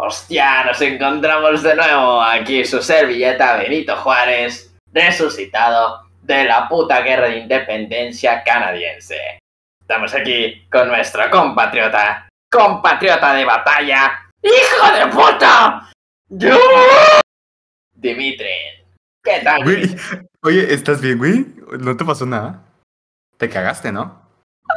Hostia, nos encontramos de nuevo aquí su servilleta Benito Juárez, resucitado de la puta guerra de independencia canadiense. Estamos aquí con nuestro compatriota de batalla, ¡hijo de puta! ¡Yo! Dimitri. ¿Qué tal? Güey, oye, ¿estás bien, güey? ¿No te pasó nada? Te cagaste, ¿no?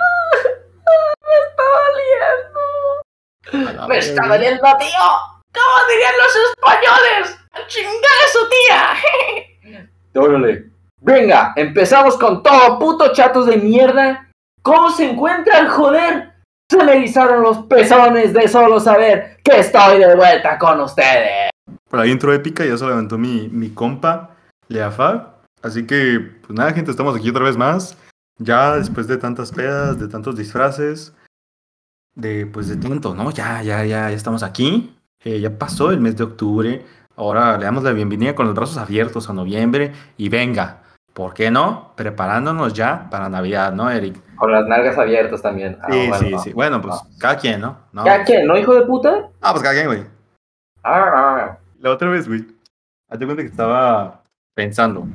¡Me está doliendo, tío! ¿Cómo dirían los españoles? ¡A chingar a su tía! Órale. Venga, empezamos con todo, puto chatos de mierda. ¿Cómo se encuentran, joder? Se me erizaron los pezones de solo saber que estoy de vuelta con ustedes. Por ahí entró épica y ya se levantó mi compa, Leafab. Así que, pues nada, gente, estamos aquí otra vez más. Ya después de tantas pedas, de tantos disfraces, de tanto, ¿no? Ya estamos aquí. Ya pasó el mes de octubre. Ahora le damos la bienvenida con los brazos abiertos a noviembre. Y venga, ¿por qué no? Preparándonos ya para Navidad, ¿no, Eric? Con las nalgas abiertas también. Sí. Bueno, pues cada quien, ¿no? ¿Cada quien, no, hijo de puta? Pues cada quien, güey. La otra vez, güey, hazte cuenta que estaba pensando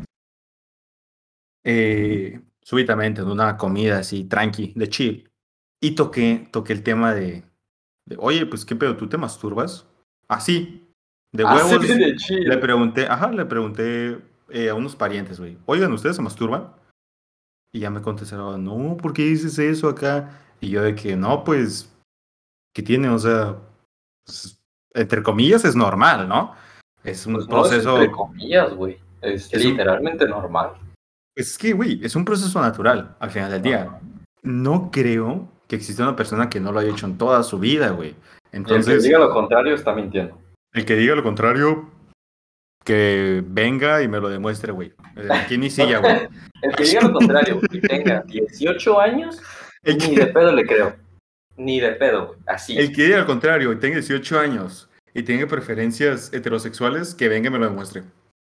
súbitamente en una comida así, tranqui, de chill, y toqué el tema de oye, pues, ¿qué pedo? ¿Tú te masturbas? Así, de huevos. Así de chill. Le pregunté a unos parientes, güey, oigan, ¿ustedes se masturban? Y ya me contestaron, no, ¿por qué dices eso acá? Y yo de que, no, pues, ¿qué tiene? O sea, pues, entre comillas es normal, ¿no? Es un proceso... No es entre comillas, güey. Es literalmente normal. Es que, güey, es un proceso natural al final del día. No creo que exista una persona que no lo haya hecho en toda su vida, güey. Entonces, el que diga lo contrario está mintiendo. El que diga lo contrario, que venga y me lo demuestre, güey. Aquí en mi silla, güey. El que diga lo contrario y tenga 18 años, ni de pedo le creo. Ni de pedo, güey. Así. El que diga lo contrario y tenga 18 años y tenga preferencias heterosexuales, que venga y me lo demuestre.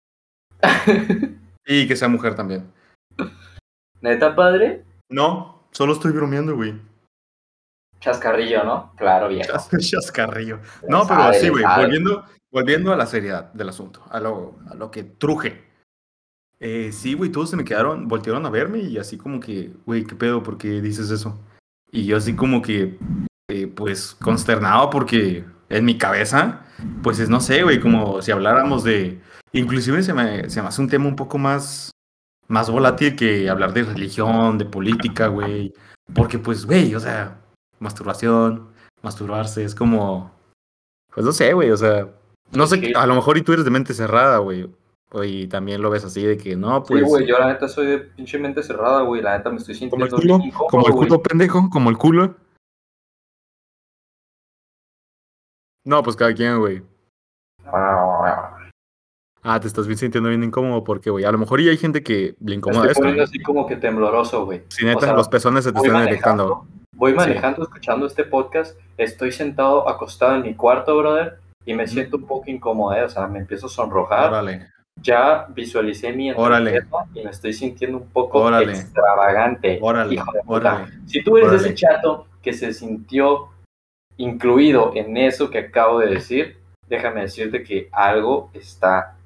Y que sea mujer también. ¿Neta, padre? No, solo estoy bromeando, güey. Chascarrillo, ¿no? Claro, viejo. Chascarrillo. No, pero sí, güey. Volviendo a la seriedad del asunto, a lo que truje. Sí, güey, todos se me voltearon a verme y así como que, güey, ¿qué pedo? ¿Por qué dices eso? Y yo así como que, pues, consternado porque en mi cabeza, pues es, no sé, güey, como si habláramos de... Inclusive se me hace un tema un poco más volátil que hablar de religión, de política, güey. Porque, pues, güey, o sea, masturbarse, es como... Pues no sé, güey, o sea... No sé, a lo mejor y tú eres de mente cerrada, güey. Y también lo ves así de que no, pues... Sí, güey, yo la neta soy de pinche mente cerrada, güey. La neta me estoy sintiendo bien incómodo, como el culo, pendejo, como el culo. No, pues cada quien, güey. Te estás sintiendo bien incómodo porque, güey, a lo mejor y hay gente que le incomoda esto. Estoy poniendo esto, así como que tembloroso, güey. Si neta, los pezones se te están erectando. Voy manejando, escuchando este podcast. Estoy sentado, acostado en mi cuarto, brother. Y me siento un poco incómodo, o sea, me empiezo a sonrojar. Órale. Ya visualicé mi entrepierna y me estoy sintiendo un poco extravagante. Hijo de puta. Si tú eres ese chato que se sintió incluido en eso que acabo de decir, déjame decirte que algo está...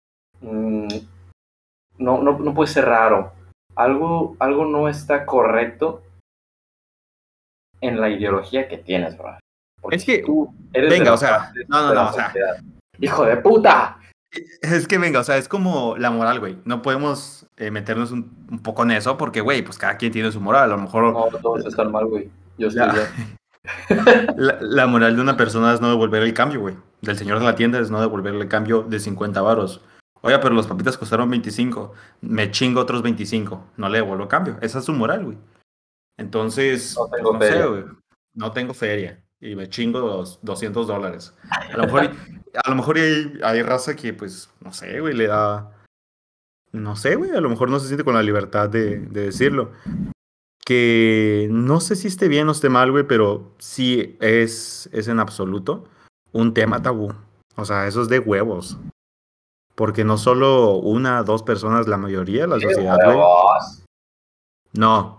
no puede ser raro. Algo no está correcto en la ideología que tienes, bro. Porque es que tú eres venga, o sea, no, o sea, ¡hijo de puta! Es que venga, o sea, es como la moral, güey. No podemos meternos un poco en eso porque, güey, pues cada quien tiene su moral. A lo mejor... No, todos están mal, güey. Yo estoy bien. La moral de una persona es no devolver el cambio, güey. Del señor de la tienda es no devolverle el cambio de 50 varos. Oiga, pero los papitas costaron 25. Me chingo otros 25. No le devuelvo el cambio. Esa es su moral, güey. Entonces, no sé, güey. No tengo feria. Y me chingo los $200. A lo mejor hay raza que, pues, no sé, güey, le da... No sé, güey. A lo mejor no se siente con la libertad de decirlo. Que no sé si esté bien o esté mal, güey, pero sí es en absoluto un tema tabú. O sea, eso es de huevos. Porque no solo una, dos personas, la mayoría de la sociedad, güey. No.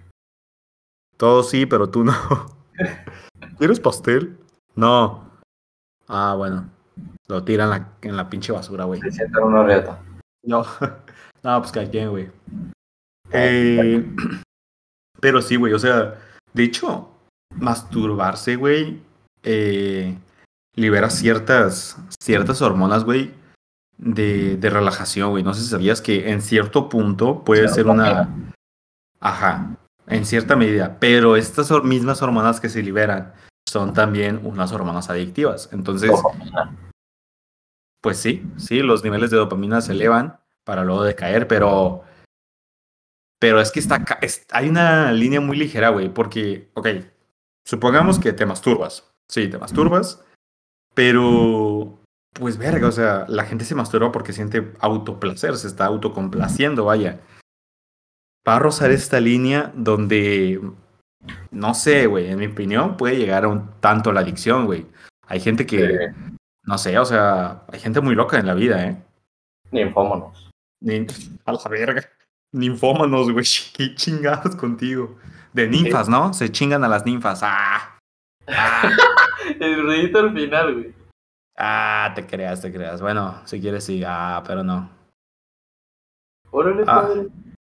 Todos sí, pero tú no. ¿Quieres pastel? No. Ah, bueno. Lo tiran en la pinche basura, güey. Se sientan una reata. No, no, pues cada quien, güey. Ah, Eh, pero sí, güey, o sea, de hecho, masturbarse, güey, eh, libera ciertas hormonas, güey, de relajación, güey. No sé si sabías que en cierto punto puede ser dopamina. una, ajá, en cierta medida, pero estas mismas hormonas que se liberan son también unas hormonas adictivas. Entonces, Dopamina. pues sí, sí, los niveles de dopamina se elevan para luego decaer, pero es que hay una línea muy ligera, güey, porque, ok, supongamos que te masturbas. Sí, te masturbas, pero, pues verga, o sea, la gente se masturba porque siente autoplacer, se está autocomplaciendo, vaya. Va a rozar esta línea donde, no sé, güey, en mi opinión puede llegar a un tanto la adicción, güey. Hay gente que, no sé, o sea, hay gente muy loca en la vida, ¿eh? Ninfómonos. Ni- a la verga. Ninfómanos, güey. Qué chingados contigo. De Sí. ninfas, ¿no? Se chingan a las ninfas. ¡Ah! ¡Ah! El ruidito al final, güey. Ah, te creas, te creas. Bueno, si quieres sí. Ah, pero no. Órale, Ah. padre.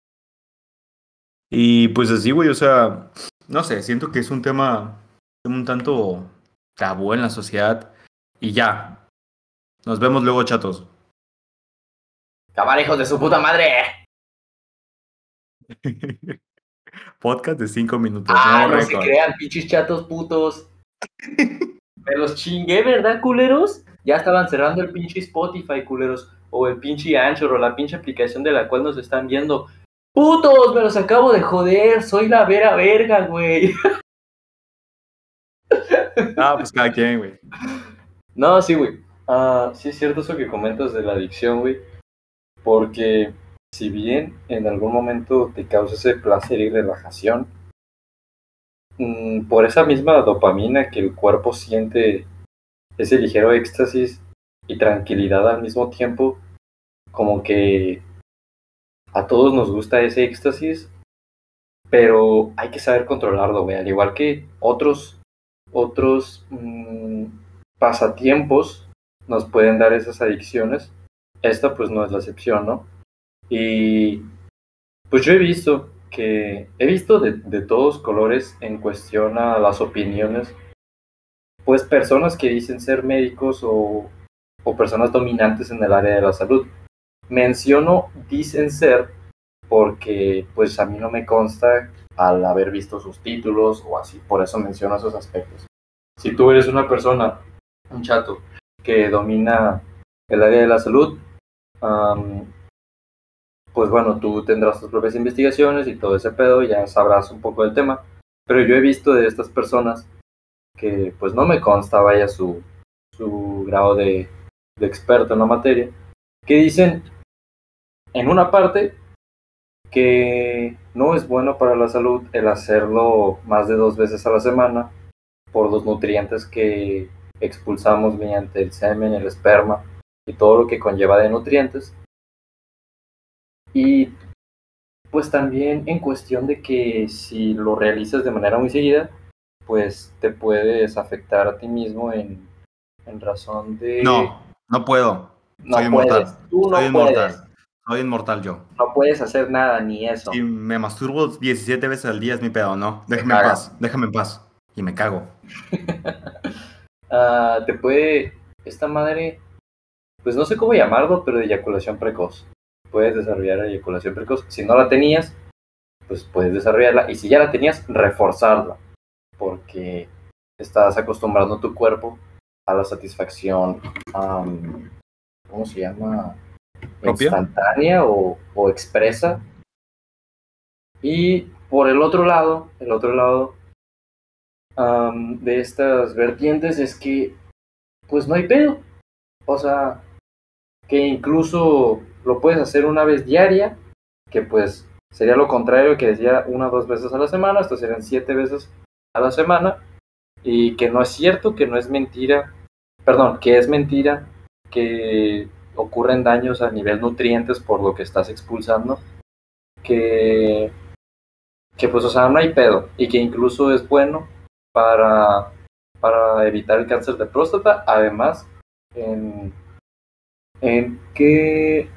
Y pues así, güey, o sea, no sé, siento que es un tema un tanto tabú en la sociedad. Y ya. Nos vemos luego, chatos. Cámara, hijos de su puta madre. Podcast de 5 minutos, Ah, nuevo no se récord. crean, pinches chatos putos. Me los chingué, ¿verdad, culeros? Ya estaban cerrando el pinche Spotify, culeros. O el pinche Anchor, o la pinche aplicación de la cual nos están viendo. ¡Putos! Me los acabo de joder. Soy la vera verga, güey. Ah, pues cada quien, güey. No, sí, güey. Sí es cierto eso que comentas de la adicción, güey. Porque si bien en algún momento te causa ese placer y relajación, por esa misma dopamina que el cuerpo siente, ese ligero éxtasis y tranquilidad al mismo tiempo, como que a todos nos gusta ese éxtasis, pero hay que saber controlarlo, güey. Al igual que otros pasatiempos nos pueden dar esas adicciones, esta pues no es la excepción, ¿no? Y pues yo he visto de todos colores en cuestión a las opiniones, pues personas que dicen ser médicos o personas dominantes en el área de la salud. Menciono dicen ser porque pues a mí no me consta al haber visto sus títulos o así, por eso menciono esos aspectos. Si tú eres una persona, un chato, que domina el área de la salud, um, pues bueno, tú tendrás tus propias investigaciones y todo ese pedo, ya sabrás un poco del tema. Pero yo he visto de estas personas que pues no me consta, vaya, su grado de experto en la materia, que dicen en una parte que no es bueno para la salud el hacerlo más de 2 veces a la semana por los nutrientes que expulsamos mediante el semen, el esperma y todo lo que conlleva de nutrientes. Y pues también en cuestión de que si lo realizas de manera muy seguida, pues te puedes afectar a ti mismo en razón de No, no puedo. Soy no puedes, inmortal. tú Soy no puedes, inmortal. Soy inmortal yo. no puedes hacer nada ni Si eso, me masturbo 17 veces al día es mi pedo, no. te Déjame en cagas. paz, déjame en paz. Y me cago. Te puede, esta madre, pues no sé cómo llamarlo, pero eyaculación precoz. Puedes desarrollar eyaculación precoz. Si no la tenías, pues puedes desarrollarla. Y si ya la tenías, reforzarla. Porque estás acostumbrando tu cuerpo a la satisfacción, ¿cómo se llama? ¿Propia? Instantánea o expresa. Y por el otro lado de estas vertientes es que pues no hay pedo. O sea, que incluso lo puedes hacer una vez diaria, que pues sería lo contrario que decía 1 o 2 veces a la semana, esto serían 7 veces a la semana, y que no es cierto, que no es mentira, perdón, que es mentira, que ocurren daños a nivel nutrientes por lo que estás expulsando, que, que pues o sea, no hay pedo, y que incluso es bueno para para evitar el cáncer de próstata, además en que,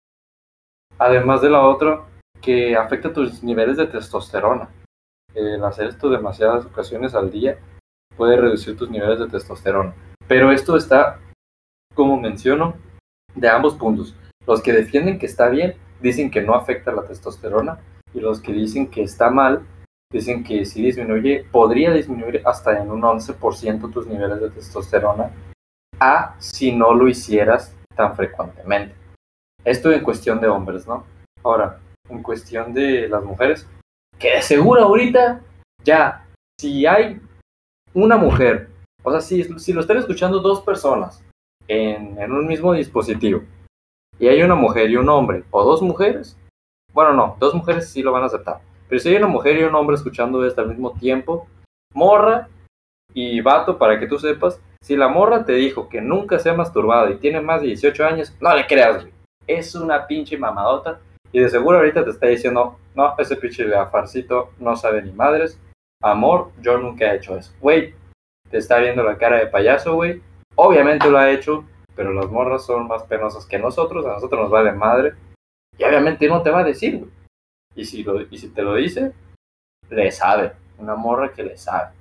además de la otra, que afecta tus niveles de testosterona. El hacer esto demasiadas ocasiones al día puede reducir tus niveles de testosterona. Pero esto está, como menciono, de ambos puntos. Los que defienden que está bien dicen que no afecta la testosterona, y los que dicen que está mal dicen que si disminuye, podría disminuir hasta en un 11% tus niveles de testosterona, si no lo hicieras tan frecuentemente. Esto en cuestión de hombres, ¿no? Ahora, en cuestión de las mujeres, que de seguro ahorita ya, si hay una mujer, o sea, si lo están escuchando dos personas en un mismo dispositivo, y hay una mujer y un hombre, o dos mujeres, bueno, no, dos mujeres sí lo van a aceptar, pero si hay una mujer y un hombre escuchando esto al mismo tiempo, morra y vato, para que tú sepas, si la morra te dijo que nunca se ha masturbado y tiene más de 18 años, no le creas, güey. Es una pinche mamadota, y de seguro ahorita te está diciendo, no, ese pinche gafarcito no sabe ni madres, amor, yo nunca he hecho eso. Güey, te está viendo la cara de payaso, güey. Obviamente lo ha hecho, pero las morras son más penosas que nosotros, a nosotros nos vale madre, y obviamente no te va a decir, güey. Y si te lo dice, le sabe, una morra que le sabe.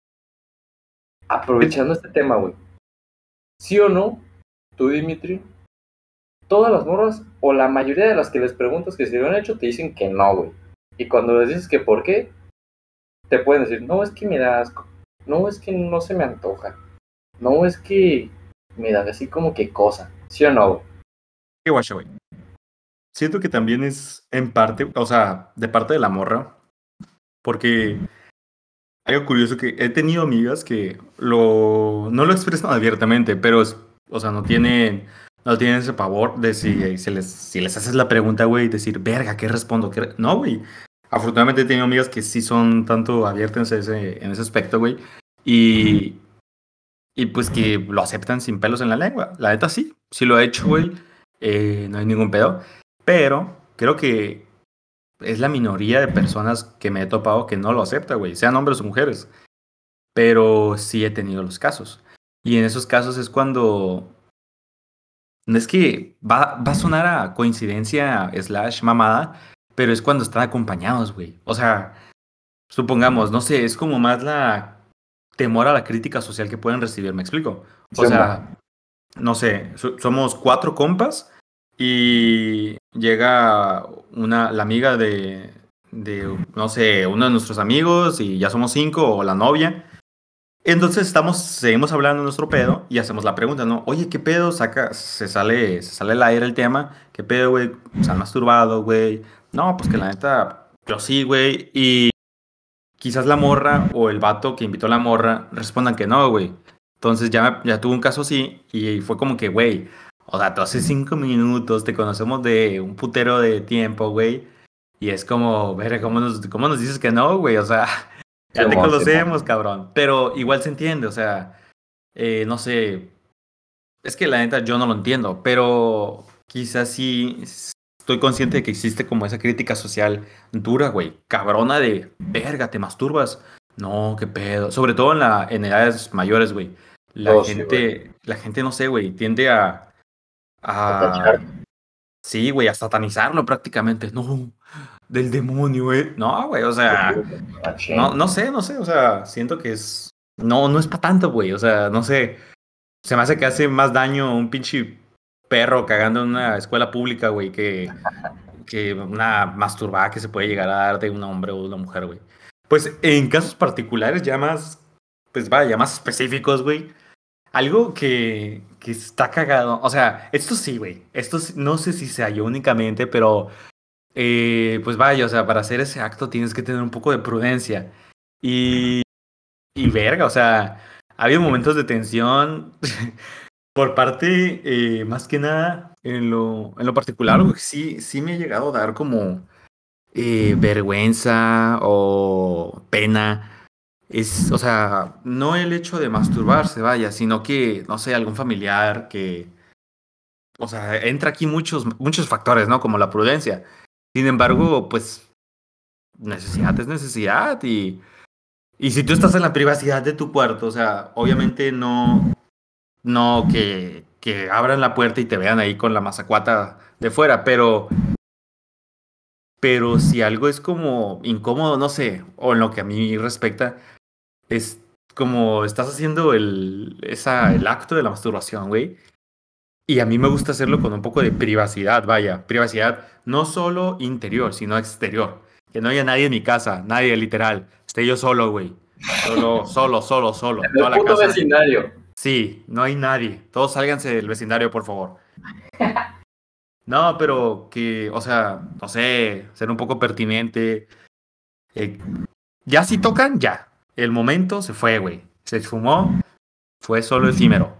Aprovechando este tema, güey, ¿sí o no, tú, Dimitri, todas las morras, o la mayoría de las que les preguntas que si lo han hecho, te dicen que no, güey? Y cuando les dices que por qué, te pueden decir, no, es que me da asco, no, es que no se me antoja, no, es que me da así como que cosa, ¿sí o no, güey? Qué guacho, güey. Siento que también es en parte, o sea, de parte de la morra, porque algo curioso que he tenido amigas que no lo expresan abiertamente, pero o sea, no tienen ese pavor de si les haces la pregunta, güey, decir, verga, ¿qué respondo? No, güey. Afortunadamente he tenido amigas que sí son tanto abiertas en ese aspecto, güey. Y, y pues que lo aceptan sin pelos en la lengua. La neta sí lo he hecho, güey. No hay ningún pedo. Pero creo que es la minoría de personas que me he topado que no lo acepta, güey. Sean hombres o mujeres. Pero sí he tenido los casos. Y en esos casos es cuando... No es que va a sonar a coincidencia slash mamada, pero es cuando están acompañados, güey. O sea, supongamos, no sé, es como más la temor a la crítica social que pueden recibir, ¿me explico? O sea, no sé, somos 4 compas y llega la amiga no sé, uno de nuestros amigos y ya somos 5 o la novia. Entonces seguimos hablando de nuestro pedo y hacemos la pregunta, ¿no? Oye, ¿qué pedo? Se sale al aire el tema. ¿Qué pedo, güey? ¿Se han masturbado, güey? No, pues que la neta, yo sí, güey. Y quizás la morra o el vato que invitó a la morra respondan que no, güey. Entonces ya tuve un caso así y fue como que, güey, o sea, tú hace 5 minutos te conocemos de un putero de tiempo, güey. Y es como, ver, ¿cómo nos dices que no, güey? O sea, ya te conocemos, cabrón. Pero igual se entiende, o sea, no sé. Es que la neta yo no lo entiendo, pero quizás sí estoy consciente de que existe como esa crítica social dura, güey. Cabrona de, verga, ¿te masturbas? No, qué pedo. Sobre todo en edades mayores, güey. La gente, no sé, güey, tiende a, sí, güey, a satanizarlo prácticamente. No, del demonio, güey. No, güey, o sea, no sé, o sea, siento que no es para tanto, güey, o sea, no sé, se me hace que hace más daño un pinche perro cagando en una escuela pública, güey, que una masturbada que se puede llegar a dar de un hombre o una mujer, güey. Pues en casos particulares ya más, pues vaya, más específicos, güey. Algo que está cagado, o sea, esto sí, güey, no sé si se halló únicamente, pero pues vaya, o sea, para hacer ese acto tienes que tener un poco de prudencia. Y, y verga, o sea, ha habido momentos de tensión por parte, más que nada, en lo particular, güey, sí me ha llegado a dar como vergüenza o pena. O sea, no el hecho de masturbarse, vaya, sino que, no sé, algún familiar o sea, entra aquí muchos factores, ¿no? Como la prudencia. Sin embargo, pues necesidad es necesidad y Y si tú estás en la privacidad de tu cuarto, o sea, obviamente no que abran la puerta y te vean ahí con la mazacuata de fuera, pero si algo es como incómodo, no sé, o en lo que a mí respecta, es como estás haciendo el acto de la masturbación, güey. Y a mí me gusta hacerlo con un poco de privacidad, vaya. Privacidad no solo interior, sino exterior. Que no haya nadie en mi casa, nadie literal. Esté yo solo, güey. Solo. En Toda el la puto casa. vecindario. Sí, no hay nadie. Todos sálganse del vecindario, por favor. No, pero que, o sea, no sé, ser un poco pertinente. Eh, ya si tocan, ya. El momento se fue, güey. Se esfumó, fue solo efímero.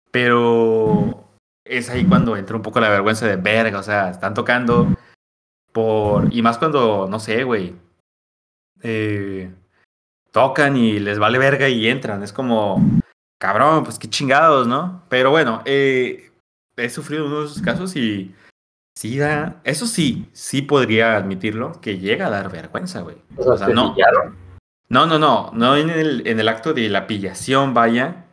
Pero es ahí cuando entra un poco la vergüenza de verga, o sea, están tocando y más cuando, no sé, güey, eh, tocan y les vale verga y entran. Es como, cabrón, pues qué chingados, ¿no? Pero bueno, he sufrido uno de esos casos y sí da, eso sí podría admitirlo, que llega a dar vergüenza, güey. O O sea, sea, te pillaron. no en el acto de la pillación, vaya,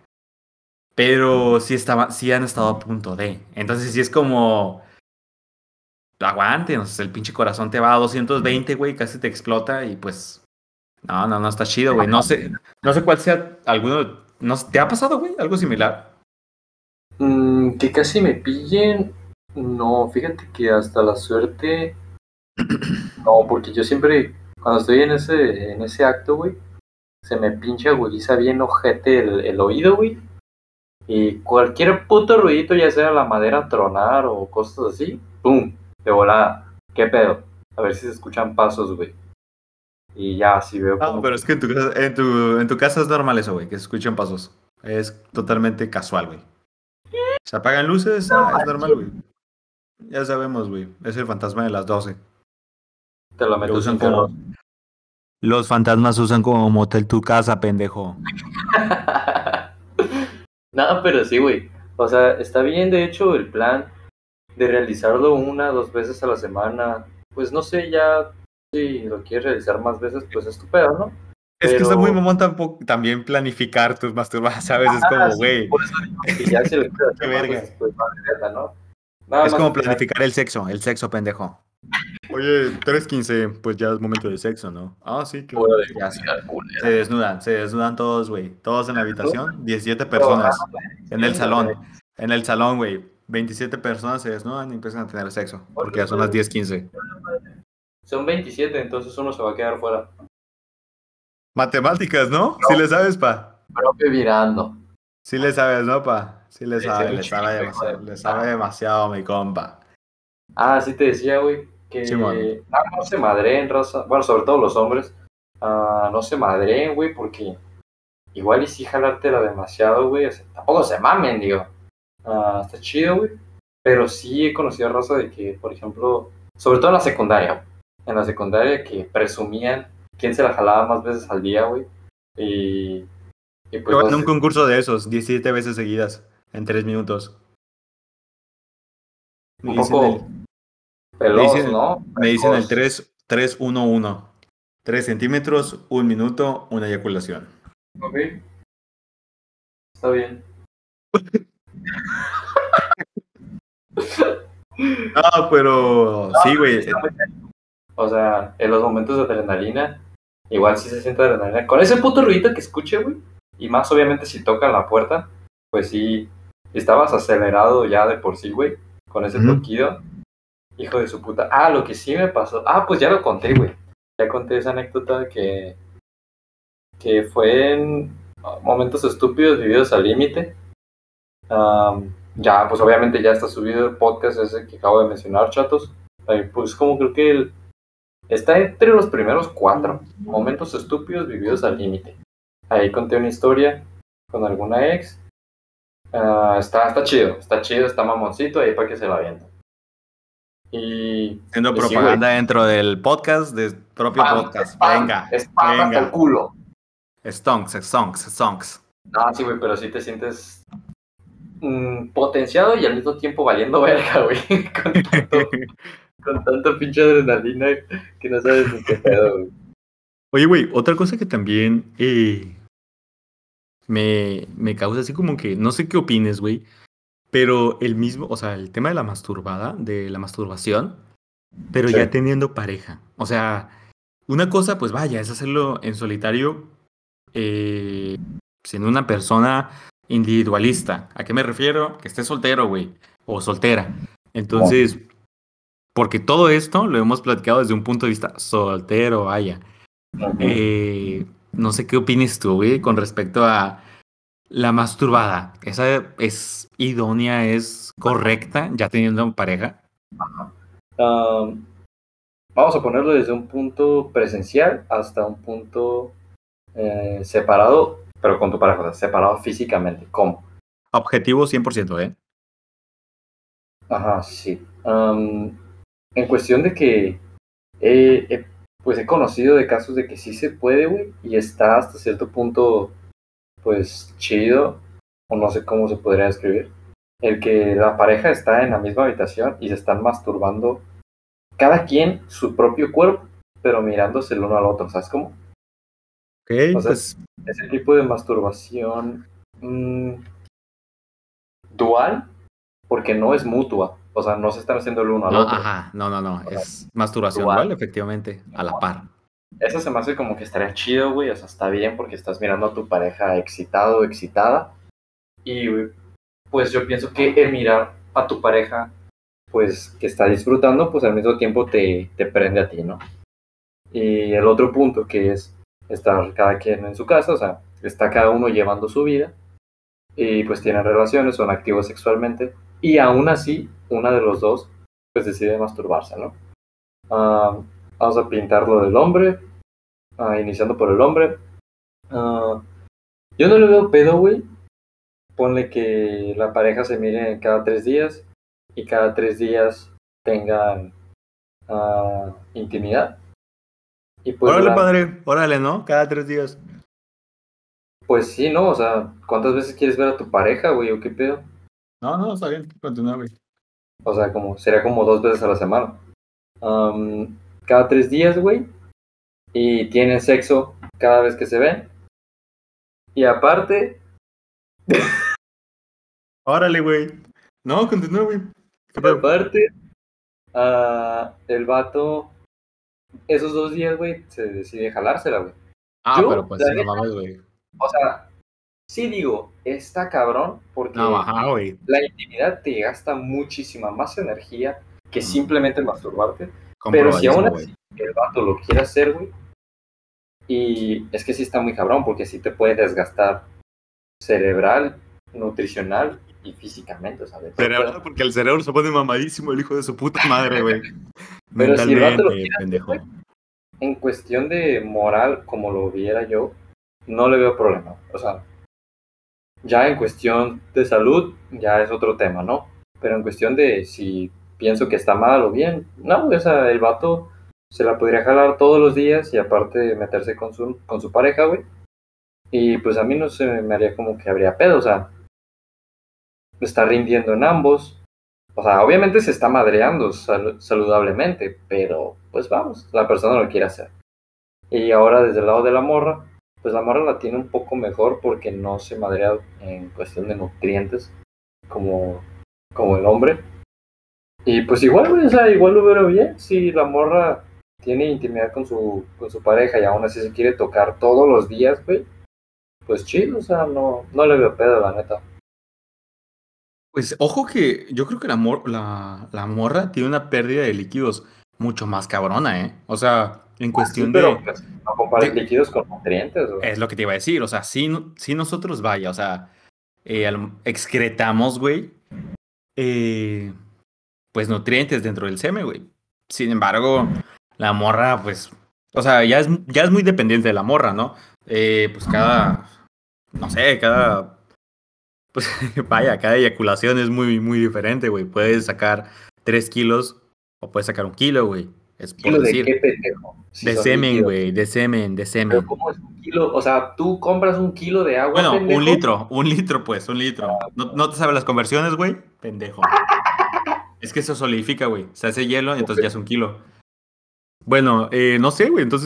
pero sí han estado a punto de. Entonces sí es como, aguanten, o sea, el pinche corazón te va a 220, güey, casi te explota y pues, no está chido, güey. No sé cuál sea alguno, no, ¿te ha pasado, güey? Algo similar. Que casi me pillen. No, fíjate que hasta la suerte. No, porque yo siempre, cuando estoy en ese acto, güey, se me pinche agudiza bien ojete el oído, güey. Y cualquier puto ruidito, ya sea la madera tronar o cosas así, ¡pum! De volada. ¿Qué pedo? A ver si se escuchan pasos, güey. Y ya, así veo No, como pero que... es que en tu casa es normal eso, güey, que se escuchen pasos. Es totalmente casual, güey. Se apagan luces, es normal, güey. Ya sabemos, güey. Es el fantasma de las 12. Te la Lo metes usan infierno. como... Los fantasmas usan como motel tu casa, pendejo. No, pero sí, güey. O sea, está bien, de hecho, el plan de realizarlo 1, 2 veces a la semana. Pues no sé, ya si lo quieres realizar más veces, pues es tu pedo, ¿no? Es que está muy Pero, mamón también planificar tus masturbadas, ¿sabes? Es como, sí, güey, por eso digo que ya si lo quieres qué hacer más verga. veces, pues vale, verga, ¿no? Nada Es más como al final. planificar el sexo, pendejo. Oye, 3:15, pues ya es momento de sexo, ¿no? Ah, sí, Hora claro. de Ya comida, se desnudan todos, güey. Todos en la habitación, 17 Trabajando, personas. En el chinga, güey. salón, güey. 27 personas se desnudan y empiezan a tener sexo, porque ya son las 10:15. Son 27, entonces uno se va a quedar fuera. Matemáticas, ¿no? Sí le sabes, pa. Propio virando. Sí le sabes, ¿no, pa? Sí le Debe ser sabe, un le sabe chingo, hijo de demasiado, le sabe puta. demasiado, mi compa. Sí te decía, güey, Simón. que no se madreen, raza. Bueno, sobre todo los hombres. No se madreen, güey, porque igual y sí jalártela demasiado, güey. O sea, tampoco se mamen, digo. Está chido, güey. Pero sí he conocido raza de que, por ejemplo, sobre todo en la secundaria, güey. En la secundaria que presumían quién se la jalaba más veces al día, güey. Y, y pues Yo gané un básicamente concurso de esos, 17 veces seguidas, en 3 minutos. Me un dicen poco el, me veloz, dicen, ¿no? me dicen el Precoz. 3-1-1. 3 centímetros, 1 minuto, una eyaculación. Ok, está bien. No, pero sí, Sí güey. está muy bien. O sea, en los momentos de adrenalina, igual sí se siente adrenalina. Con ese puto ruidito que escuche, güey. Y más obviamente si tocan la puerta, pues sí, estabas acelerado ya de por sí, güey. Con ese Ujú. toquido. Hijo de su puta. Lo que sí me pasó. Pues ya lo conté, güey. Ya conté esa anécdota que fue en momentos estúpidos vividos al límite. Ya, pues obviamente ya está subido el podcast ese que acabo de mencionar, chatos. Pues como creo que está entre los primeros 4 momentos estúpidos vividos al límite. Ahí conté una historia con alguna ex. Está chido, está mamoncito ahí para que se la avienten. Haciendo Y sí, güey, propaganda dentro del podcast, del propio podcast. Venga, spam hasta el venga. culo. Stonks. Sí, güey, pero sí te sientes potenciado y al mismo tiempo valiendo verga, güey. Con tanto pinche adrenalina que no sabes ni qué pedo, güey. Oye, güey, otra cosa que también me causa así como que, no sé qué opines, güey, pero el mismo, o sea, el tema de la masturbada, de la masturbación, pero Sí. ya teniendo pareja. O sea, una cosa, pues vaya, es hacerlo en solitario, siendo una persona individualista. ¿A qué me refiero? Que esté soltero, güey, o soltera. Entonces, porque todo esto lo hemos platicado desde un punto de vista soltero, vaya. No sé qué opines tú, güey, con respecto a la masturbada. ¿Esa es idónea, es correcta, ya teniendo pareja? Um, Vamos a ponerlo desde un punto presencial hasta un punto separado, pero con tu pareja, o sea, separado físicamente. ¿Cómo? Objetivo 100%, ¿eh? Ajá, sí. En cuestión de que pues he conocido de casos de que sí se puede, güey, y está hasta cierto punto, pues, chido, o no sé cómo se podría describir, el que la pareja está en la misma habitación y se están masturbando, cada quien su propio cuerpo, pero mirándose el uno al otro, ¿sabes cómo? O Ok, sea, pues, ese tipo de masturbación dual, porque no es mutua, o sea, no se están haciendo el uno al no, otro, ajá, no, o sea, es masturbación dual. dual, efectivamente, a la par. Eso se me hace como que estaría chido, güey, o sea, está bien porque estás mirando a tu pareja excitado o excitada, y pues yo pienso que el mirar a tu pareja, pues que está disfrutando, pues al mismo tiempo te prende a ti, ¿no? Y el otro punto que es estar cada quien en su casa, o sea, está cada uno llevando su vida, y pues tienen relaciones, son activos sexualmente, y aún así, una de los dos, pues decide masturbarse, ¿no? Ah, Vamos a pintar lo del hombre, iniciando por el hombre. Ah, yo no le veo pedo, güey. Ponle que la pareja se mire cada 3 días y cada 3 días tengan intimidad. Y pues Órale, durante, padre, órale, ¿no? Cada 3 días. pues sí, ¿no? O sea, ¿cuántas veces quieres ver a tu pareja, güey? ¿O qué pedo? No, está bien, continúa, güey. O sea, sería como 2 veces a la semana. Cada 3 días, güey. Y tienen sexo cada vez que se ven. Y aparte, Órale, güey. No, continúa, güey. ¿Qué y pedo? aparte, el vato, esos 2 días, güey, se decide jalársela, güey. Ah, pero Yo, pues la no neta, mames, güey. o sea, sí digo, está cabrón No, porque ajá, güey. la intimidad te gasta muchísima más energía que Mm, simplemente masturbarte. Pero si aún comprobadísimo, güey. así el vato lo quiere hacer, güey, y es que sí está muy cabrón porque sí te puede desgastar cerebral, nutricional y físicamente, o sea, de todo Cerebral, pedo. porque el cerebro se pone mamadísimo, el hijo de su puta madre, güey. Pero si el vato lo Mentalmente, quiere hacer, güey, pendejo. en cuestión de moral, como lo viera yo, no le veo problema. O sea, ya en cuestión de salud, ya es otro tema, ¿no? Pero en cuestión de si pienso que está mal o bien, no, o sea, el vato se la podría jalar todos los días y aparte meterse con su pareja, güey. Y pues a mí no se me haría como que habría pedo, o sea, está rindiendo en ambos. O sea, obviamente se está madreando saludablemente, pero pues vamos, la persona lo quiere hacer. Y ahora desde el lado de la morra, pues la morra la tiene un poco mejor porque no se madrea en cuestión de nutrientes como el hombre. Y pues igual, güey, o sea, igual lo veo bien. Si la morra tiene intimidad con su pareja y aún así se quiere tocar todos los días, güey, pues chido, o sea, no le veo pedo, la neta. Pues ojo que yo creo que la morra tiene una pérdida de líquidos mucho más cabrona, ¿eh? O sea, en Sí, cuestión pero pues no compares de- líquidos con nutrientes, güey. es lo que te iba a decir, o sea, sí, sí nosotros vaya, o sea, excretamos, güey, eh, pues nutrientes dentro del semen, güey. Sin embargo, la morra, pues, o sea, ya es muy dependiente de la morra, ¿no? Pues no sé, pues vaya, cada eyaculación es muy, muy diferente, güey. Puedes sacar 3 kilos o puedes sacar 1 kilo, güey. Es por ¿Kilo de qué, decir. pendejo? Si De son semen, líquidos. güey, de Pero semen. ¿cómo es un kilo? O sea, ¿tú compras un kilo de agua, Bueno, pendejo? un litro, pues, un litro. ¿No te sabes las conversiones, güey? Pendejo. Es que se solidifica, güey. Se hace hielo y entonces ya es 1 kilo. Bueno, no sé, güey. Entonces,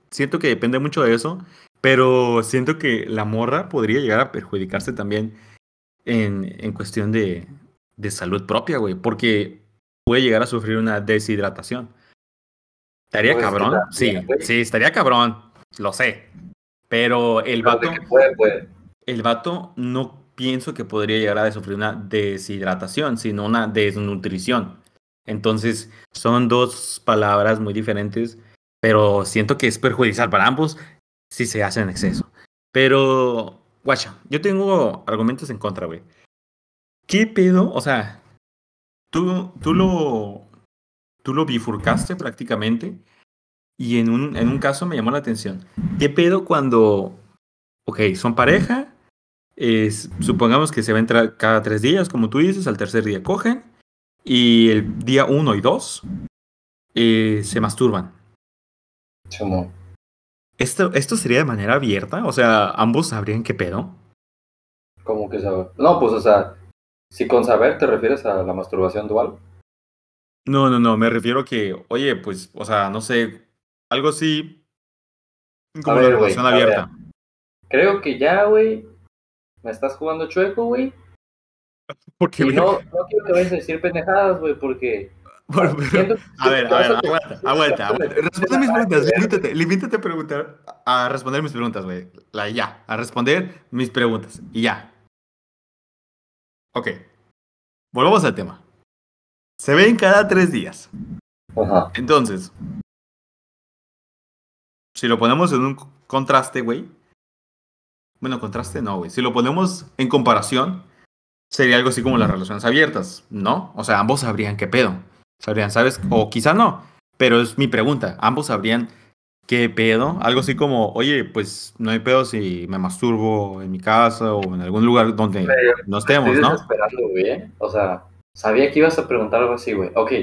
siento que depende mucho de eso, pero siento que la morra podría llegar a perjudicarse también en cuestión de salud propia, güey, porque puede llegar a sufrir una deshidratación. ¿Estaría Pues es que cabrón? también, Sí, güey. sí, estaría cabrón, lo sé. Pero Pero de que puede. el vato no pienso que podría llegar a sufrir una deshidratación, sino una desnutrición. Entonces, son dos palabras muy diferentes, pero siento que es perjudicial para ambos si se hace en exceso. Pero, guacha, yo tengo argumentos en contra, güey. ¿Qué pedo? O sea, tú, tú lo, tú lo bifurcaste prácticamente y en un caso me llamó la atención. ¿Qué pedo cuando, ok, son pareja? Supongamos que se ven cada 3 días, como tú dices, al tercer día cogen y el día 1 y 2 se masturban. Simón. ¿Esto sería de manera abierta? O sea, ¿ambos sabrían qué pedo? ¿Cómo que saber? No, pues, o sea, si con saber te refieres a la masturbación dual. No, no, no, me refiero que, oye, pues, o sea, no sé, algo así A como una ver, güey, relación a ver. abierta. Creo que ya, güey, me estás jugando chueco, güey. Porque, Y no quiero que vayas a decir pendejadas, güey, porque siento, a siento ver, que vas a aguanta, siento que aguanta, vas a aguanta. meter un Responde tema mis nada que preguntas, ver, güey. limítate a preguntar, a responder mis preguntas, güey. Ya, a responder mis preguntas. Y ya. Ok, volvamos al tema. Se ven cada 3 días. Ajá. Entonces, si lo ponemos en un contraste, güey. Bueno, contraste no, güey. Si lo ponemos en comparación, sería algo así como las relaciones abiertas, ¿no? O sea, ambos sabrían qué pedo. Sabrían, ¿sabes? O quizá no. Pero es mi pregunta. Ambos sabrían qué pedo. Algo así como, oye, pues no hay pedo si me masturbo en mi casa o en algún lugar donde no Me estoy estemos, ¿no? desesperando, güey. O sea, sabía que ibas a preguntar algo así, güey. Ok,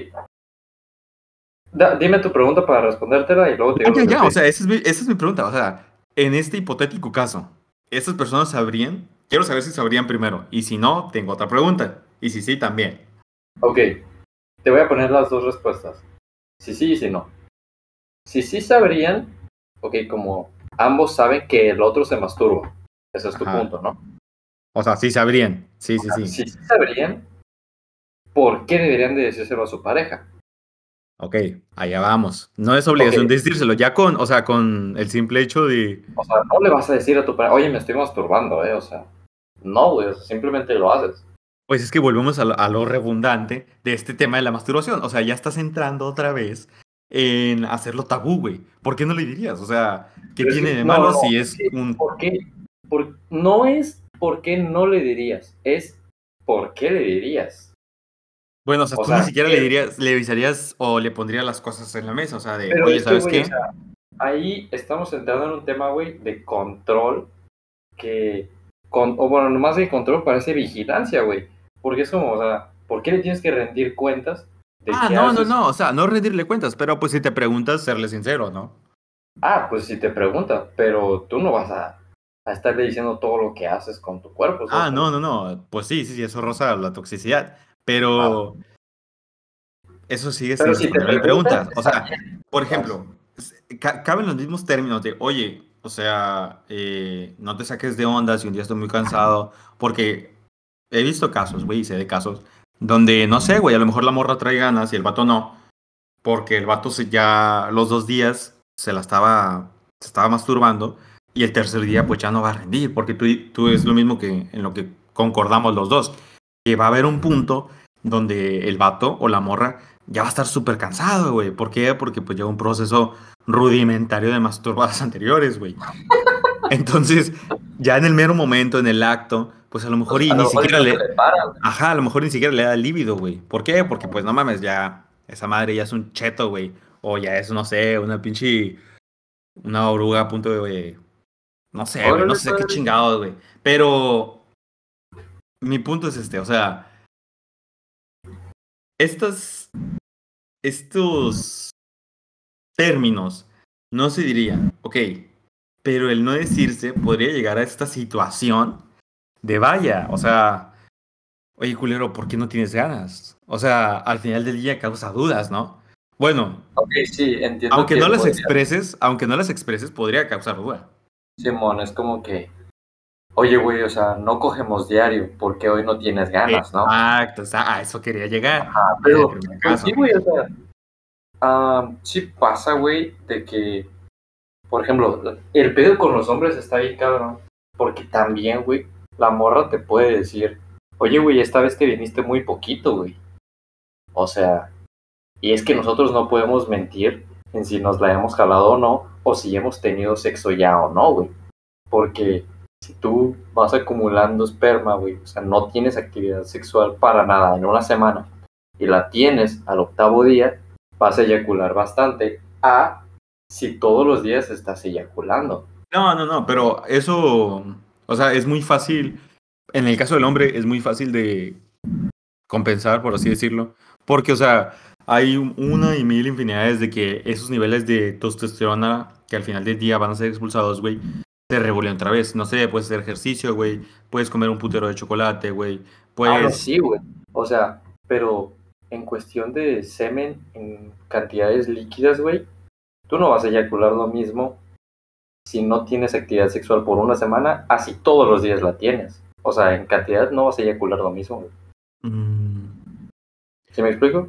dime tu pregunta para respondértela y luego te Ya, digo ya, lo que ya. O sea, pienso. esa es mi pregunta. O sea, en este hipotético caso, ¿estas personas sabrían? Quiero saber si sabrían primero. Y si no, tengo otra pregunta. Y si sí, también. Ok, te voy a poner las dos respuestas. Si sí y si no. Si sí sabrían, ok, como ambos saben que el otro se masturba. Ese es tu Ajá. punto, ¿no? O sea, sí sabrían. Sí, O sí, sea, sí. si sí sabrían, ¿por qué deberían de decírselo a su pareja? Ok, allá vamos. No es Ok, obligación decírselo. Ya o sea, con el simple hecho de. o sea, no le vas a decir a tu pareja, oye, me estoy masturbando, o sea, no, güey, o sea, simplemente lo haces. Pues es que volvemos a lo redundante de este tema de la masturbación. O sea, ya estás entrando otra vez en hacerlo tabú, güey. ¿Por qué no le dirías? O sea, ¿qué Pero es tiene que, de no, malo no, si es es que, un. ¿por qué? No es por qué no le dirías, es por qué le dirías. Bueno, o sea, O tú ni sea, siquiera le dirías, le avisarías o le pondrías las cosas en la mesa. O sea, de, pero oye, es que, ¿sabes güey, o qué? sea, ahí estamos entrando en un tema, güey, de control que, o bueno, más que control parece vigilancia, güey. Porque es como, o sea, ¿por qué le tienes que rendir cuentas de Ah, qué no, no, haces? no. O sea, no rendirle cuentas, pero pues si te preguntas, serle sincero, ¿no? Ah, pues si te pregunta, pero tú no vas a estarle diciendo todo lo que haces con tu cuerpo, ¿sabes Ah, no, cómo? no, no. Pues sí, sí, sí, eso roza la toxicidad. Ah, Pero eso sigue pero sin si te responder mi pregunta, pregunta. O está sea, bien. por O sea, ejemplo, caben los mismos términos de, oye, o sea, no te saques de onda si un día estoy muy cansado, porque he visto casos, güey, y sé de casos, donde, no sé, güey, a lo mejor la morra trae ganas y el vato no, porque el vato ya los 2 días se estaba masturbando y el tercer día pues ya no va a rendir, porque tú es lo mismo que en lo que concordamos los dos, que va a haber un punto donde el vato o la morra ya va a estar súper cansado, güey. ¿Por qué? Porque pues lleva un proceso rudimentario de masturbadas anteriores, güey. Entonces, ya en el mero momento, en el acto, pues a lo mejor pues y a lo ni mejor siquiera no se le... le para. Ajá, a lo mejor ni siquiera le da líbido, güey. ¿Por qué? Porque pues no mames, ya esa madre ya es un cheto, güey. O ya es, no sé, una oruga a punto de, no sé, güey, no Órale, sé qué padre. chingados, güey. Pero mi punto es este, o sea, estas, estos términos no se dirían, ok, pero el no decirse podría llegar a esta situación de vaya, o sea, oye, culero, ¿por qué no tienes ganas? O sea, al final del día causa dudas, ¿no? Bueno, Ok, sí, entiendo que aunque no las expreses, podría causar duda. Simón, es como que, oye, güey, o sea, no cogemos diario porque hoy no tienes ganas, ¿no? Exacto, o sea, a eso quería llegar en el Pero, primer pues sí, caso. güey, o sea, sí pasa, güey, de que, por ejemplo, el pedo con los hombres está ahí, cabrón, porque también, güey, la morra te puede decir, oye, güey, esta vez te viniste muy poquito, güey. O sea, y es que nosotros no podemos mentir en si nos la hemos jalado o no, o si hemos tenido sexo ya o no, güey. Porque si tú vas acumulando esperma, güey, o sea, no tienes actividad sexual para nada en una semana y la tienes al octavo día, vas a eyacular bastante a si todos los días estás eyaculando. No, pero eso, o sea, es muy fácil, en el caso del hombre, es muy fácil de compensar, por así decirlo, porque, o sea, hay una y mil infinidades de que esos niveles de testosterona que al final del día van a ser expulsados, güey, se regulen otra vez. No sé, puedes hacer ejercicio, güey, puedes comer un putero de chocolate, güey, Ah, no, puedes... sí, güey. O sea, pero en cuestión de semen en cantidades líquidas, güey, tú no vas a eyacular lo mismo si no tienes actividad sexual por una semana, así todos los días la tienes. O sea, en cantidad no vas a eyacular lo mismo, güey. mm, ¿Sí me explico?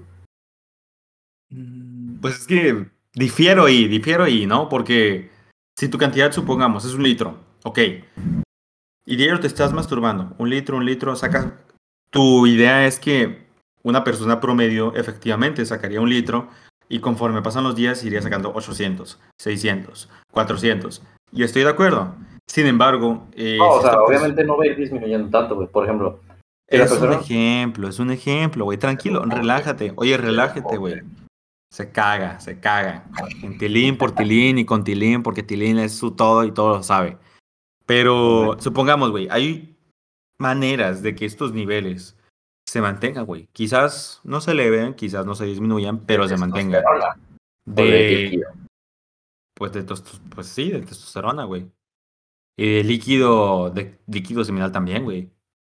Pues es que difiero y, ¿no? Porque si tu cantidad, supongamos, es 1 litro, ok, y diario te estás masturbando, 1 litro, sacas... Tu idea es que una persona promedio efectivamente sacaría 1 litro y conforme pasan los días iría sacando 800, 600, 400. Y estoy de acuerdo. Sin embargo, No, o si sea, esta persona... obviamente no va a ir disminuyendo tanto, güey. Por ejemplo, si la persona... Es un ejemplo, güey, tranquilo, relájate. Oye, relájate, güey. Se caga. En tilín por tilín y con tilín porque tilín es su todo y todo lo sabe. Pero supongamos, güey, hay maneras de que estos niveles se mantengan, güey. Quizás no se eleven, quizás no se disminuyan, De pero se mantengan. testosterona o de De, líquido. pues sí, de testosterona, güey. Y de líquido seminal también, güey.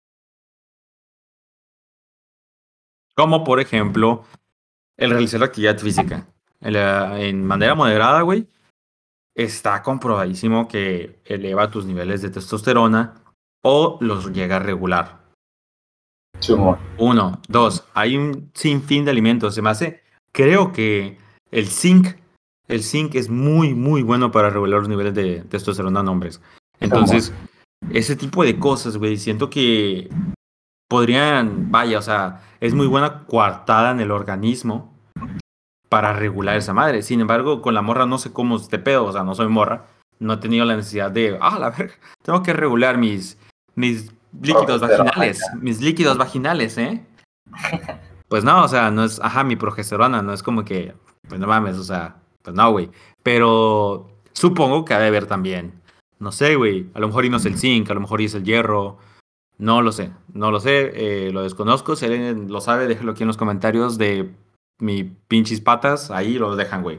Como por ejemplo, el realizar la actividad física. En manera moderada, güey, está comprobadísimo que eleva tus niveles de testosterona o los llega a regular. Simón. Uno, dos, hay un sinfín de alimentos. Creo que el zinc, el zinc es muy, muy bueno para regular los niveles de testosterona en hombres. Simón. Entonces, ese tipo de cosas, güey, siento que podrían, vaya, o sea, es muy buena coartada en el organismo para regular esa madre. Sin embargo, con la morra no sé cómo este pedo, o sea, no soy morra, no he tenido la necesidad de, la verga, tengo que regular mis Progesterona. mis líquidos vaginales, ¿eh? Pues no, o sea, no es, mi progesterona, no es como que, pues no mames, o sea, pues no, güey. Pero supongo que ha de haber también, no sé, güey, a lo mejor y no es el zinc, a lo mejor y es el hierro, no lo sé, lo desconozco, si alguien lo sabe, déjelo aquí en los comentarios de mi pinches patas, ahí lo dejan, güey.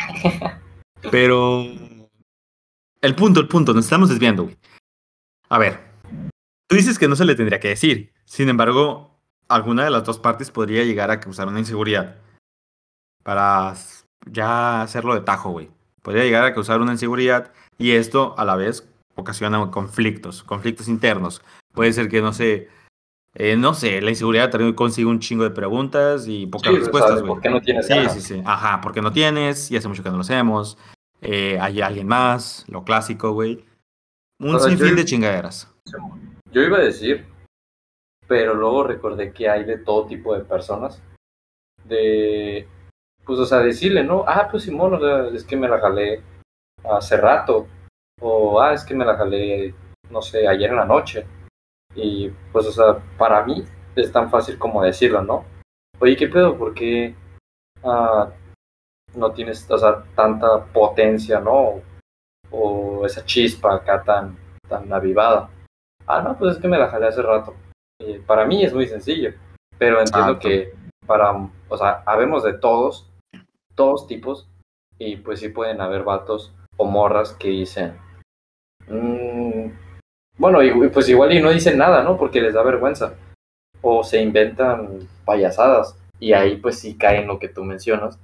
Pero el punto, nos estamos desviando, güey. A ver, tú dices que no se le tendría que decir, sin embargo, alguna de las dos partes podría llegar a causar una inseguridad. Para ya hacerlo de tajo, güey. Podría llegar a causar una inseguridad y esto a la vez ocasiona conflictos internos. Puede ser que, no sé, la inseguridad también consigue un chingo de preguntas y pocas Sí, o sea, respuestas, de güey. por qué no tienes Sí, sí, ganas. sí. Ajá, porque no tienes, y hace mucho que no lo hacemos. Hay alguien más, lo clásico, güey. O Un sea, sinfín de chingaderas. yo iba a decir, pero luego recordé que hay de todo tipo de personas. De, pues, o sea, decirle, ¿no? Ah, pues Simón, o sea, es que me la jalé hace rato. O, es que me la jalé, no sé, ayer en la noche. Y, pues, o sea, para mí es tan fácil como decirlo, ¿no? Oye, ¿qué pedo? ¿Por qué ah, no tienes, o sea, tanta potencia, ¿no? O esa chispa acá tan avivada. Ah, no, pues es que me la jalé hace rato. Para mí es muy sencillo, pero entiendo Exacto. que o sea, habemos de todos tipos, y pues sí pueden haber vatos o morras que dicen, "Mm, bueno, y pues igual y no dicen nada, ¿no? Porque les da vergüenza, o se inventan payasadas, y ahí pues sí cae en lo que tú mencionas,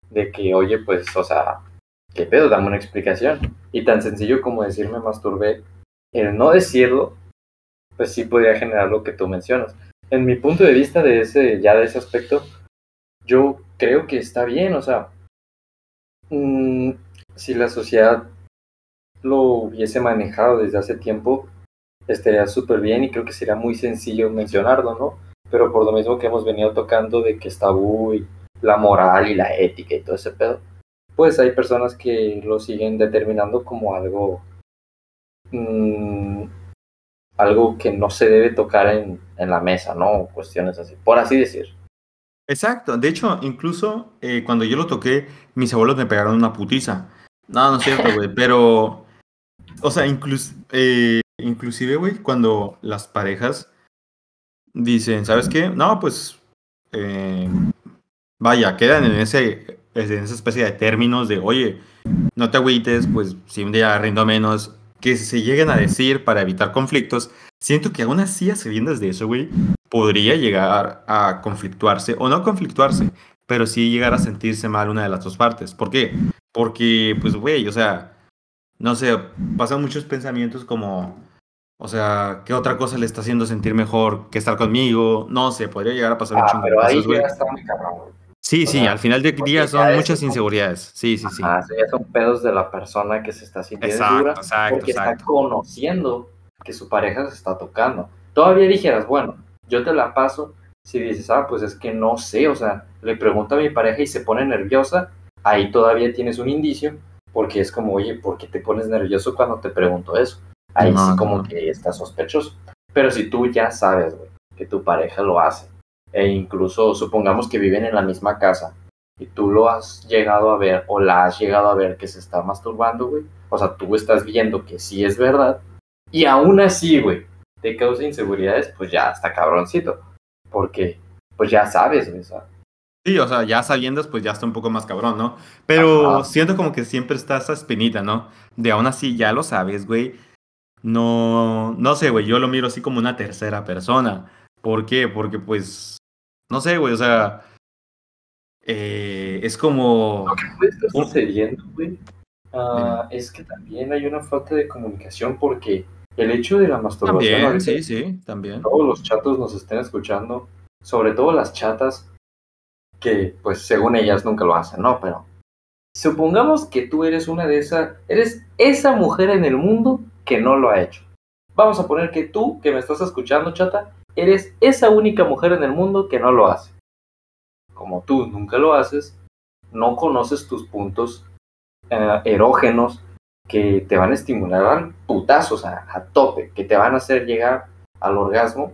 de que, oye, pues, o sea, ¿qué pedo? Dame una explicación. Y tan sencillo como decir me masturbé, el no decirlo, pues sí podría generar lo que tú mencionas. En mi punto de vista de ese aspecto, yo creo que está bien, o sea, mm, si la sociedad lo hubiese manejado desde hace tiempo, estaría súper bien y creo que sería muy sencillo mencionarlo, ¿no? Pero por lo mismo que hemos venido tocando de que es tabú y la moral y la ética y todo ese pedo, pues hay personas que lo siguen determinando como mm, algo que no se debe tocar en la mesa, ¿no? Cuestiones así, por así decir. Exacto. De hecho, incluso cuando yo lo toqué, mis abuelos me pegaron una putiza. No, no es cierto, güey. Pero, o sea, inclusive, güey, cuando las parejas dicen, ¿sabes qué? No, pues, eh, vaya, quedan en esa especie de términos de, oye, no te agüites, pues si un día rindo menos, que se lleguen a decir para evitar conflictos, siento que aún así, a sabiendas de eso, güey, podría llegar a conflictuarse, o no conflictuarse, pero sí llegar a sentirse mal una de las dos partes. ¿Por qué? Porque, pues, güey, o sea, no sé, pasan muchos pensamientos como, o sea, ¿qué otra cosa le está haciendo sentir mejor que estar conmigo? No sé, podría llegar a pasar un Ah, chingo de pero ahí cosas, ya güey. está muy cabrón, güey. Sí, O sí, al sea, final del día porque ya son eso muchas son, inseguridades. Sí, sí, sí. ajá, eso ya son pedos de la persona que se está sintiendo Exacto, insegura exacto, porque está exacto. conociendo que su pareja se está tocando. Todavía dijeras, bueno, yo te la paso si dices, ah, pues es que no sé, o sea, le pregunto a mi pareja y se pone nerviosa, ahí todavía tienes un indicio, porque es como, oye, ¿por qué te pones nervioso cuando te pregunto eso? Ahí sí No, no, como no. que está sospechoso. Pero si tú ya sabes, güey, que tu pareja lo hace, e incluso supongamos que viven en la misma casa, y tú lo has llegado a ver o la has llegado a ver que se está masturbando, güey. O sea, tú estás viendo que sí es verdad y aún así, güey, te causa inseguridades, pues ya está cabroncito. Porque, pues ya sabes, güey. O sea, Sí, o sea, ya sabiendas, pues ya está un poco más cabrón, ¿no? Pero ajá. siento como que siempre está esa espinita, ¿no? De aún así, ya lo sabes, güey. No, no sé, güey, yo lo miro así como una tercera persona. ¿Por qué? Porque, pues, no sé, güey, o sea, es Lo como... que puede estar un- sucediendo, güey, Dime. es que también hay una falta de comunicación porque el hecho de la masturbación También, ahorita, sí, sí, también. todos los chatos nos estén escuchando, sobre todo las chatas, que pues según ellas nunca lo hacen, ¿no? Pero supongamos que tú eres una de esas, eres esa mujer en el mundo que no lo ha hecho. Vamos a poner que tú, que me estás escuchando, chata, eres esa única mujer en el mundo que no lo hace. Como tú nunca lo haces, no conoces tus puntos erógenos que te van a estimular al putazo, o sea, a tope, que te van a hacer llegar al orgasmo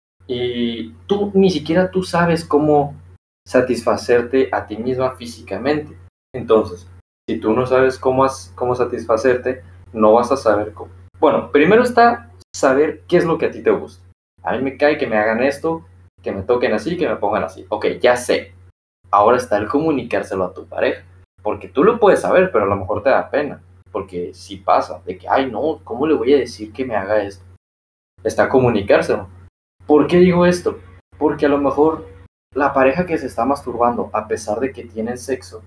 y tú ni siquiera tú sabes cómo satisfacerte a ti misma físicamente. Entonces, si tú no sabes cómo satisfacerte, no vas a saber cómo. Bueno, primero está saber qué es lo que a ti te gusta. A mí me cae que me hagan esto, que me toquen así, que me pongan así. Ok, ya sé. Ahora está el comunicárselo a tu pareja. Porque tú lo puedes saber, pero a lo mejor te da pena. Porque si pasa, de que, ay, no, ¿cómo le voy a decir que me haga esto? Está comunicárselo. ¿Por qué digo esto? Porque a lo mejor la pareja que se está masturbando, a pesar de que tienen sexo,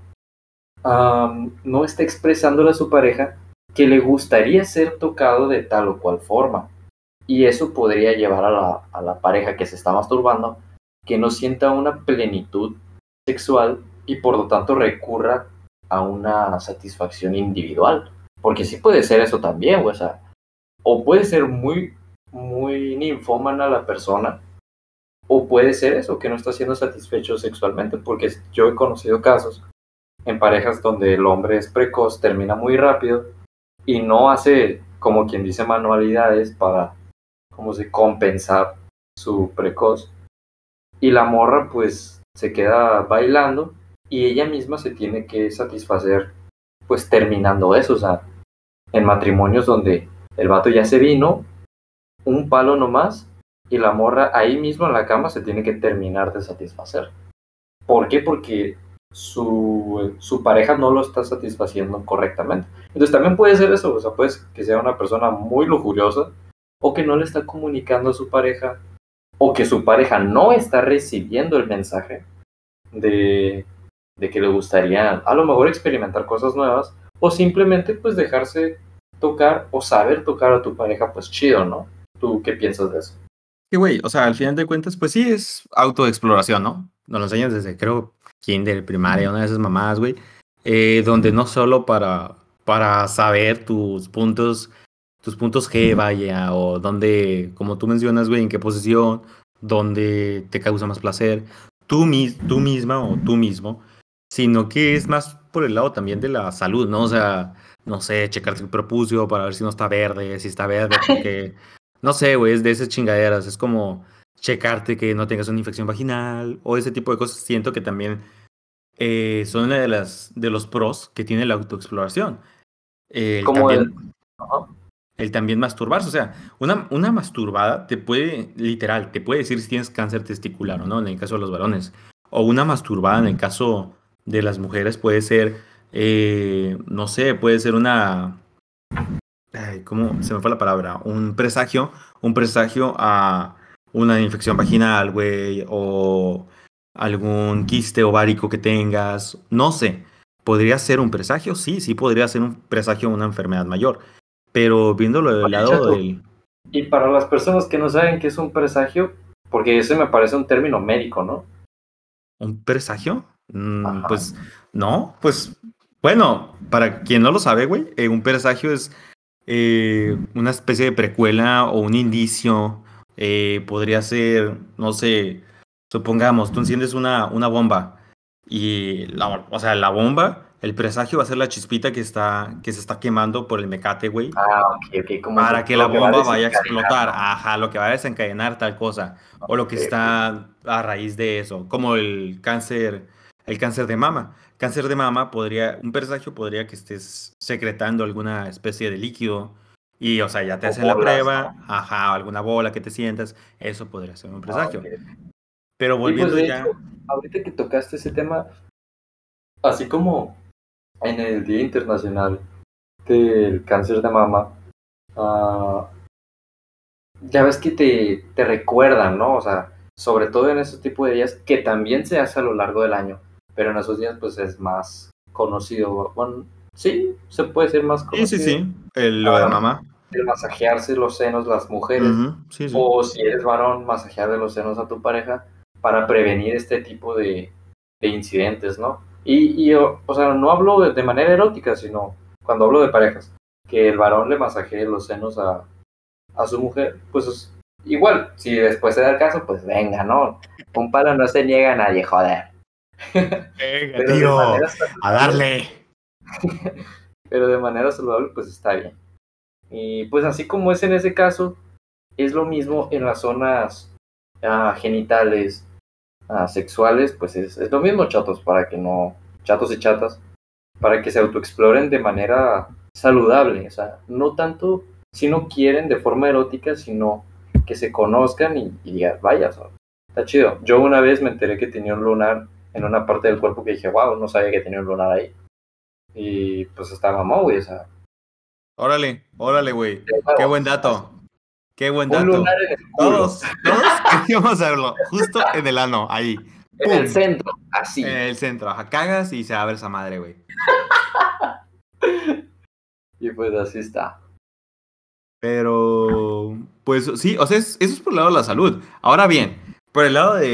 no está expresándole a su pareja que le gustaría ser tocado de tal o cual forma. Y eso podría llevar a la pareja que se está masturbando que no sienta una plenitud sexual y por lo tanto recurra a una satisfacción individual. Porque sí puede ser eso también, o sea, o puede ser muy ninfómana la persona, o puede ser eso, que no está siendo satisfecho sexualmente, porque yo he conocido casos en parejas donde el hombre es precoz, termina muy rápido y no hace, como quien dice, manualidades para, como se compensar su precoz. Y la morra pues se queda bailando y ella misma se tiene que satisfacer pues terminando eso, o sea, en matrimonios donde el vato ya se vino, un palo nomás, y la morra ahí mismo en la cama se tiene que terminar de satisfacer. ¿Por qué? Porque su pareja no lo está satisfaciendo correctamente. Entonces también puede ser eso, o sea, puede que sea una persona muy lujuriosa o que no le está comunicando a su pareja o que su pareja no está recibiendo el mensaje de, de que le gustaría a lo mejor experimentar cosas nuevas o simplemente pues dejarse tocar o saber tocar a tu pareja, pues chido, ¿no? ¿Tú qué piensas de eso? Sí, güey, o sea, al final de cuentas, pues sí es autoexploración, ¿no? Nos lo enseñas desde, creo, kinder, primaria, una de esas mamadas, güey, donde no solo para saber tus puntos G, vaya, o dónde, como tú mencionas, güey, en qué posición, dónde te causa más placer, tú misma o tú mismo, sino que es más por el lado también de la salud, ¿no? O sea, no sé, checarte el prepucio para ver si no está verde, si está verde, porque, no sé, güey, es de esas chingaderas, es como checarte que no tengas una infección vaginal o ese tipo de cosas. Siento que también son una de los pros que tiene la autoexploración. El Como el... también, Ajá. el también masturbarse. O sea, una masturbada te puede, literal, te puede decir si tienes cáncer testicular o no, en el caso de los varones. O una masturbada en el caso de las mujeres puede ser, no sé, puede ser una... Ay, ¿cómo se me fue la palabra? Un presagio a una infección vaginal, güey, o algún quiste ovárico que tengas, no sé. ¿Podría ser un presagio? Sí, sí podría ser un presagio a una enfermedad mayor. Pero viéndolo del Oye, lado Chato, del... y para las personas que no saben qué es un presagio, porque ese me parece un término médico, ¿no? ¿Un presagio? Ajá. Pues no, pues bueno, para quien no lo sabe, güey, un presagio es una especie de precuela o un indicio. Podría ser, no sé, supongamos, tú enciendes una bomba y o sea, la bomba, el presagio va a ser la chispita que se está quemando por el mecate, güey, Ah, ok, como para que la lo que va a bomba vaya a desencadenar, explotar. ¿no? Ajá, lo que va a desencadenar tal cosa. O lo que Ok, ok. está a raíz de eso. Como el cáncer de mama. Cáncer de mama podría, un presagio podría que estés secretando alguna especie de líquido. Y, o sea, ya te O hacen la bolas, prueba, ¿no? ajá, alguna bola que te sientas. Eso podría ser un Ah, presagio. ok. Pero Y pues volviendo de hecho, ya. ahorita que tocaste ese tema, así como en el Día Internacional del Cáncer de Mama, ah, ya ves que te recuerdan, ¿no? O sea, sobre todo en ese tipo de días, que también se hace a lo largo del año, pero en esos días pues es más conocido, bueno, sí, se puede decir más Sí, sí, conocido, sí. Lo de mama. el masajearse los senos las mujeres, Ujú, sí, sí. o si eres varón, masajear de los senos a tu pareja para prevenir este tipo de incidentes, ¿no? Y yo, o sea, no hablo de manera erótica, sino cuando hablo de parejas, que el varón le masajee los senos a su mujer, pues igual, si después se da el caso, pues venga, ¿no? Un palo no se niega a nadie, joder. Venga, Pero de tío, manera a saludable, darle. pero de manera saludable, pues está bien. Y pues así como es en ese caso, es lo mismo en las zonas genitales, sexuales, pues es lo mismo, chatos, para que no, chatos y chatas, para que se autoexploren de manera saludable, o sea, no tanto si no quieren de forma erótica, sino que se conozcan y digan, vaya, o sea, está chido. Yo una vez me enteré que tenía un lunar en una parte del cuerpo que dije, wow, no sabía que tenía un lunar ahí. Y pues estaba mamón, güey, o sea, Órale, órale, güey. de Qué nuevo, buen así, dato. Qué buen un lunar dato. en el culo, Todos queríamos hacerlo. Justo en el ano, ahí. en el ¡Pum! centro, En así. el centro. Ajá, cagas y se abre esa madre, güey. Y pues así está. Pero, pues sí, o sea, eso es por el lado de la salud. Ahora bien, por el lado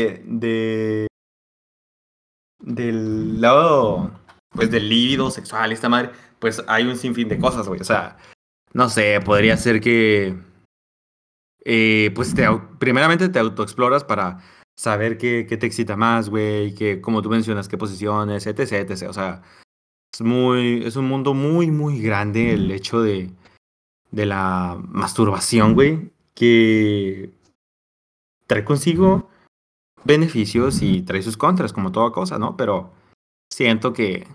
del lado, pues del líbido sexual, esta madre, pues hay un sinfín de cosas, güey. O sea, no sé, podría ser que pues primeramente te autoexploras para saber qué te excita más, güey, que como tú mencionas, qué posiciones, etc, etc. O sea, es un mundo muy, muy grande el hecho de la masturbación, güey, que trae consigo beneficios y trae sus contras, como toda cosa, ¿no? Pero siento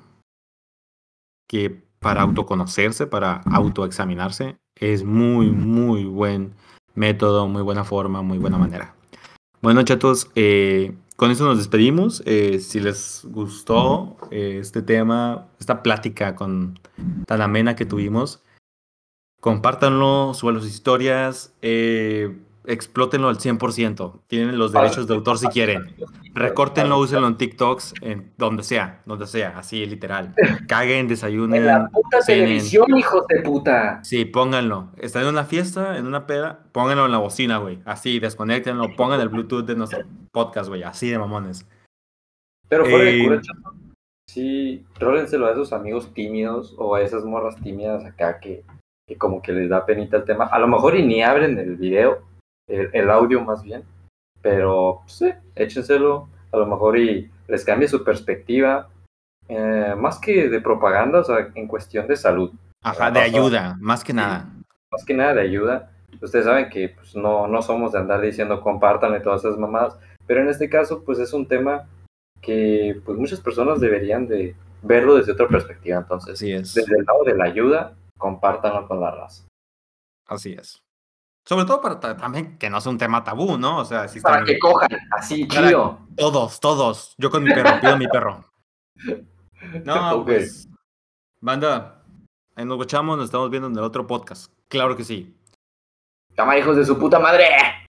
que para autoconocerse, para autoexaminarse, es muy, muy buen método, muy buena forma, muy buena manera. Bueno, chatos, con eso nos despedimos. Si les gustó este tema, esta plática tan amena que tuvimos, compártanlo, suban sus historias, explótenlo al 100%. Tienen los derechos de autor si quieren. Recórtenlo, úsenlo en TikToks, en donde sea, así literal. Caguen, En la desayunen, puta cenen. televisión, hijos de puta. Sí, pónganlo. Están en una fiesta, en una peda, pónganlo en la bocina, güey. Así, desconéctenlo, pongan el Bluetooth de nuestro podcast, güey. Así de mamones. Pero fuera de cura, Eh, chato, sí, rólenselo a esos amigos tímidos o a esas morras tímidas acá que como que les da penita el tema. A lo mejor y ni abren el video, el audio más bien, pero pues, sí, échenselo. A lo mejor y les cambia su perspectiva, más que de propaganda, o sea, en cuestión de salud. ajá, de O sea, ayuda, más que nada. más que nada de ayuda. Ustedes saben que pues, no somos de andar diciendo compártanle todas esas mamadas, pero en este caso pues es un tema que pues muchas personas deberían de verlo desde otra perspectiva. Entonces, Así es, desde el lado de la ayuda, compártanlo con la raza. así es. Sobre todo para también que no sea un tema tabú, ¿no? O sea, sí está Para muy... que cojan, así, Para chido. todos. Yo con mi perro, pido a mi perro. No, Ok. pues, banda, ahí nos escuchamos, nos estamos viendo en el otro podcast. Claro que sí. Cama, hijos de su puta madre.